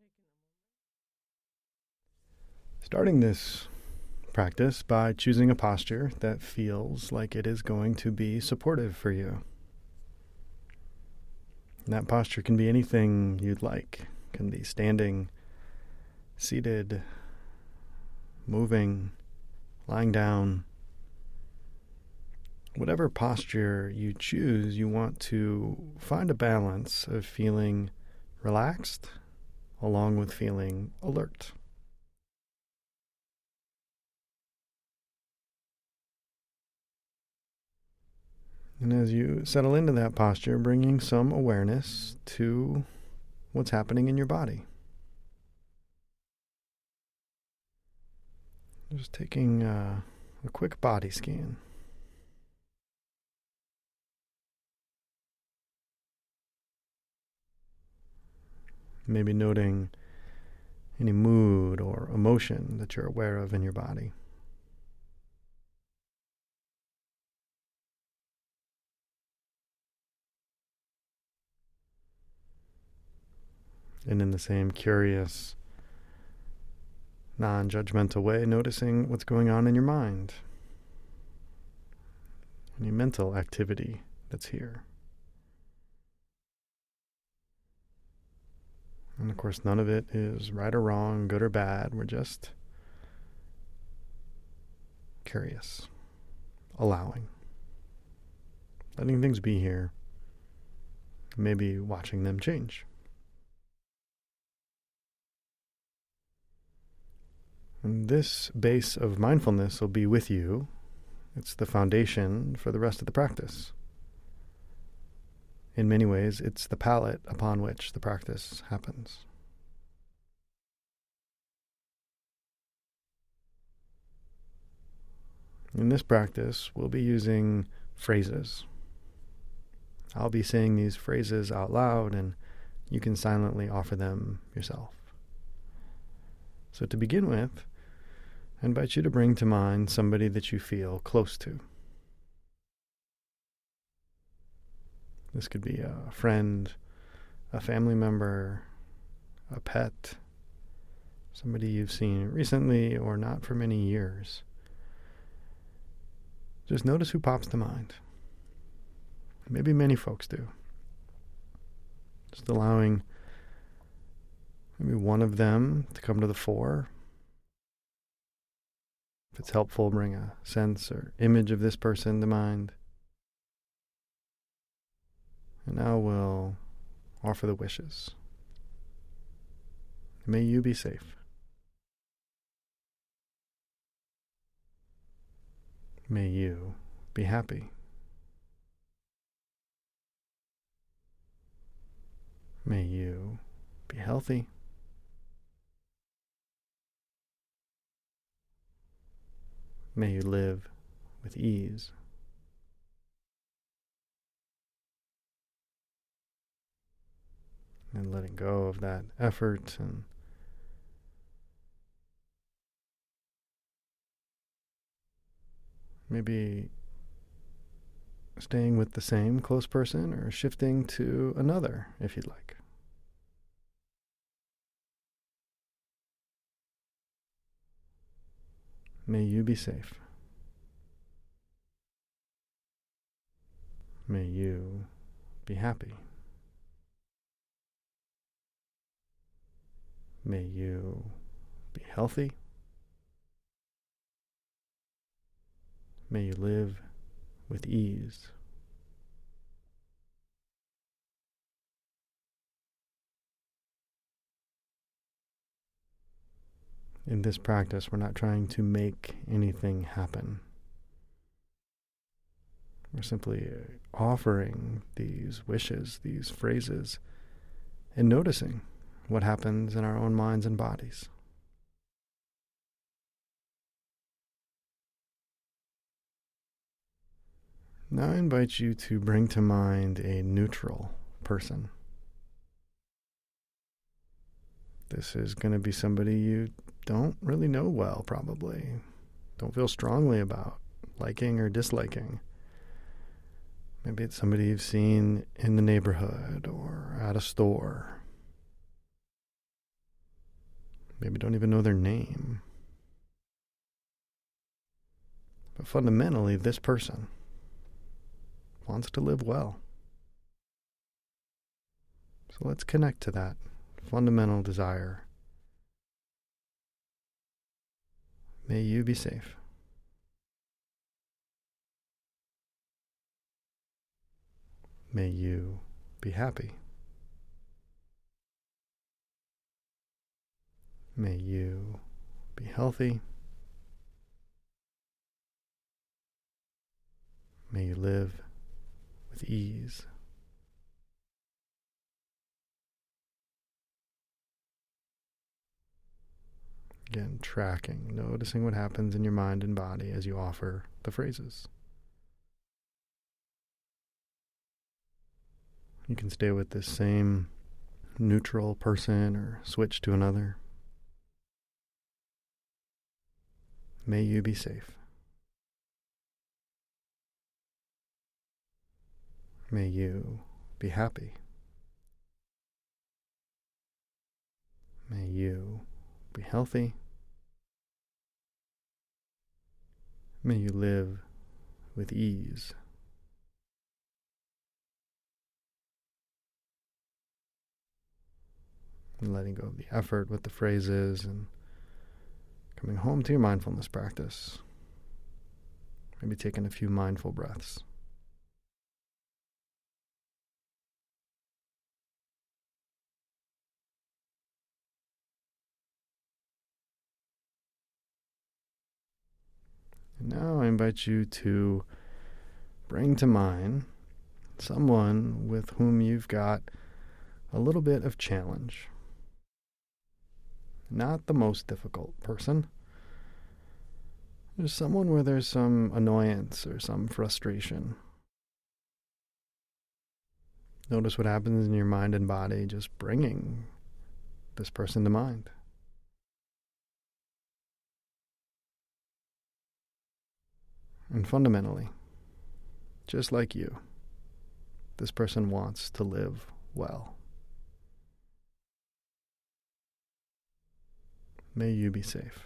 Starting this practice by choosing a posture that feels like it is going to be supportive for you. And that posture can be anything you'd like. It can be standing, seated, moving, lying down. Whatever posture you choose, you want to find a balance of feeling relaxed along with feeling alert. And as you settle into that posture, bringing some awareness to what's happening in your body. Just taking a quick body scan. Maybe noting any mood or emotion that you're aware of in your body. And in the same curious, non-judgmental way, noticing what's going on in your mind. Any mental activity that's here. And of course, none of it is right or wrong, good or bad. We're just curious, allowing, letting things be here, maybe watching them change. And this base of mindfulness will be with you. It's the foundation for the rest of the practice. In many ways, it's the palette upon which the practice happens. In this practice, we'll be using phrases. I'll be saying these phrases out loud, and you can silently offer them yourself. So to begin with, I invite you to bring to mind somebody that you feel close to. This could be a friend, a family member, a pet, somebody you've seen recently or not for many years. Just notice who pops to mind. Maybe many folks do. Just allowing maybe one of them to come to the fore. If it's helpful, bring a sense or image of this person to mind. And now we'll offer the wishes. May you be safe. May you be happy. May you be healthy. May you live with ease. And letting go of that effort and maybe staying with the same close person or shifting to another if you'd like. May you be safe. May you be happy. May you be healthy. May you live with ease. In this practice, we're not trying to make anything happen. We're simply offering these wishes, these phrases, and noticing what happens in our own minds and bodies. Now I invite you to bring to mind a neutral person. This is going to be somebody you don't really know well, probably. Don't feel strongly about liking or disliking. Maybe it's somebody you've seen in the neighborhood or at a store. maybe don't even know their name. But fundamentally, this person wants to live well. So let's connect to that fundamental desire. May you be safe. May you be happy. May you be healthy. May you live with ease. Again, tracking, noticing what happens in your mind and body as you offer the phrases. You can stay with this same neutral person or switch to another. May you be safe. May you be happy. May you be healthy. May you live with ease. And letting go of the effort with the phrases and coming home to your mindfulness practice. Maybe taking a few mindful breaths. And now I invite you to bring to mind someone with whom you've got a little bit of challenge. Not the most difficult person. There's someone where there's some annoyance or some frustration. Notice what happens in your mind and body just bringing this person to mind. And fundamentally, just like you, this person wants to live well. May you be safe.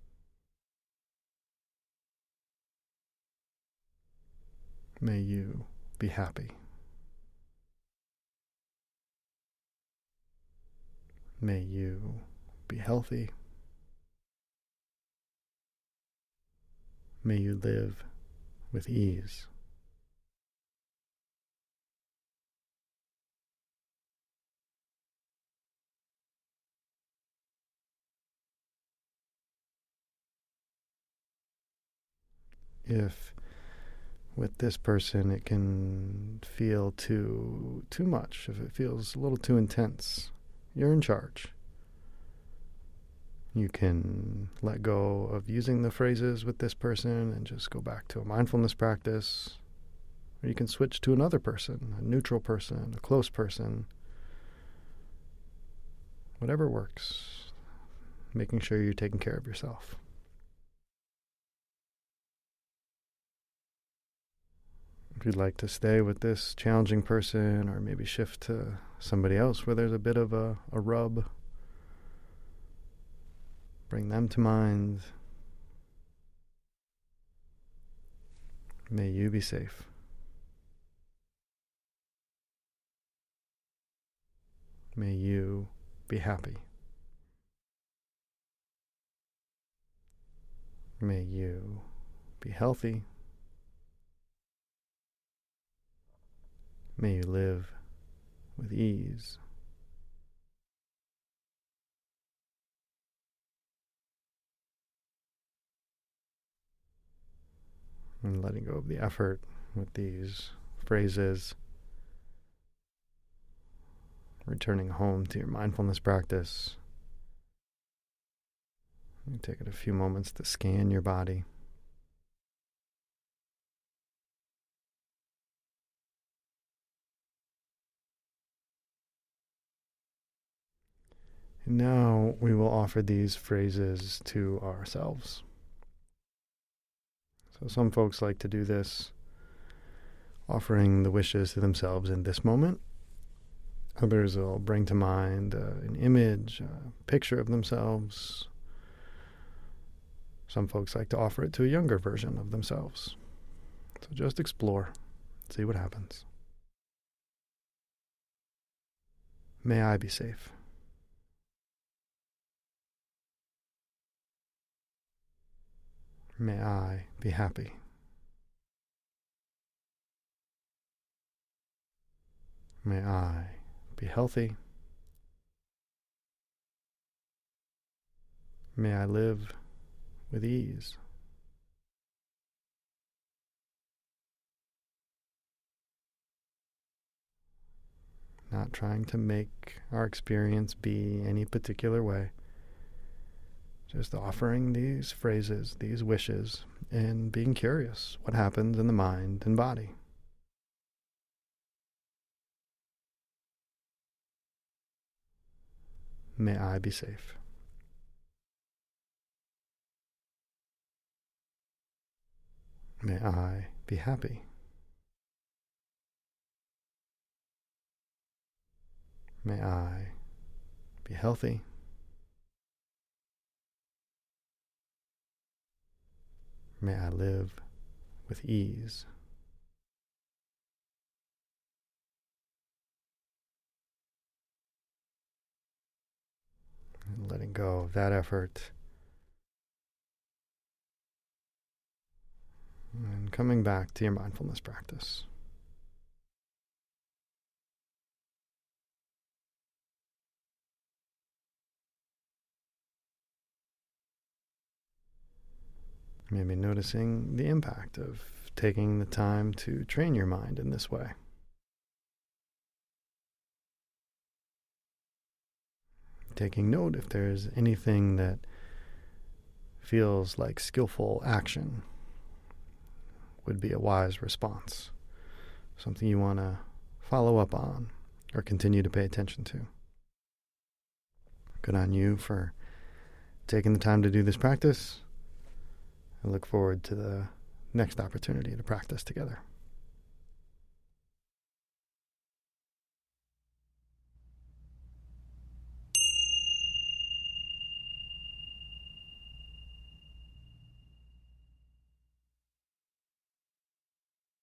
May you be happy. May you be healthy. May you live with ease. If with this person it can feel too much, if it feels a little too intense, you're in charge. You can let go of using the phrases with this person and just go back to a mindfulness practice. Or you can switch to another person, a neutral person, a close person. Whatever works. Making sure you're taking care of yourself. If you'd like to stay with this challenging person or maybe shift to somebody else where there's a bit of a rub, bring them to mind. May you be safe. May you be happy. May you be healthy. May you live with ease. And letting go of the effort with these phrases. Returning home to your mindfulness practice. You take it a few moments to scan your body. And now we will offer these phrases to ourselves. So some folks like to do this, offering the wishes to themselves in this moment. Others will bring to mind an image, a picture of themselves. Some folks like to offer it to a younger version of themselves. So just explore, see what happens. May I be safe. May I be happy. May I be healthy. May I live with ease. Not trying to make our experience be any particular way. Just offering these phrases, these wishes, and being curious what happens in the mind and body. May I be safe. May I be happy. May I be healthy. May I live with ease. And letting go of that effort. And coming back to your mindfulness practice. Maybe noticing the impact of taking the time to train your mind in this way. Taking note if there's anything that feels like skillful action would be a wise response. Something you want to follow up on or continue to pay attention to. Good on you for taking the time to do this practice. I look forward to the next opportunity to practice together.